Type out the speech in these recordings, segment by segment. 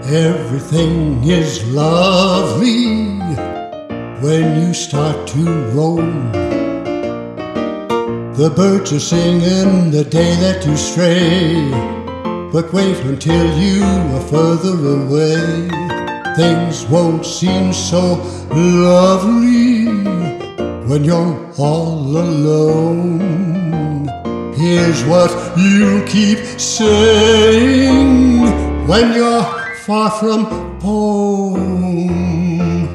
Everything is lovely when you start to roam. The birds are singing the day that you stray, but wait until you are further away. Things won't seem so lovely when you're all alone. Here's what you keep saying when you're far from home.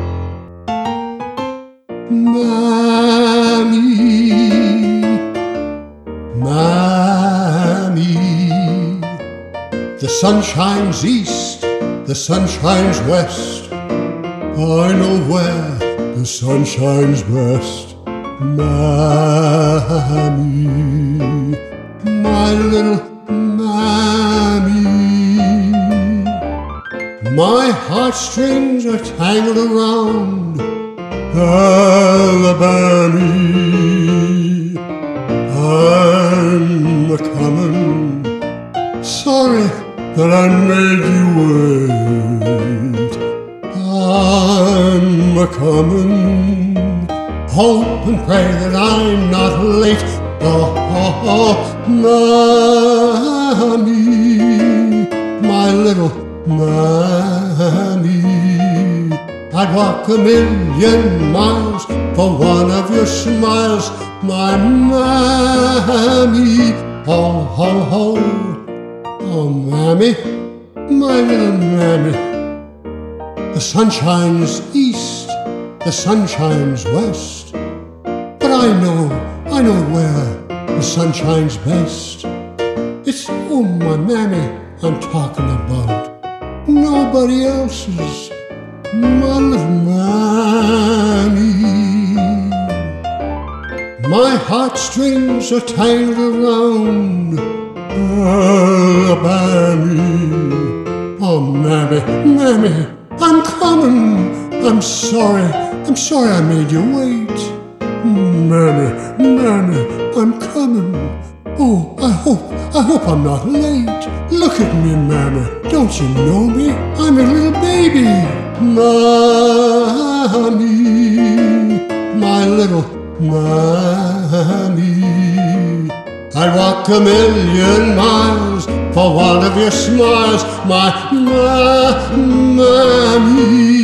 Mammy, Mammy, the sun shines east, the sun shines west. I know where the sun shines best. Mammy, my little Mammy, my heartstrings are tangled around Alabama. I'm a-comin', sorry that I made you wait. I'm a-comin', hope and pray that I'm not late. Oh, Mammy, my little Mammy, I'd walk 1,000,000 miles for one of your smiles, my Mammy. Oh, oh, oh, oh, Mammy, my little Mammy. The sun shines east, the sun shines west, but I know where the sun shines best. It's, oh, my Mammy I'm talking about, nobody else's, my little Mammy. My heartstrings are tangled around Alabama. Oh, Mammy, Mammy, I'm coming. I'm sorry I made you wait. Mammy, Mammy, I'm coming. Oh, I hope I'm not late. Look at me, Mammy, don't you know me? I'm a little baby. Mammy, my little Mammy, I'd walk 1,000,000 miles for one of your smiles, my Mammy.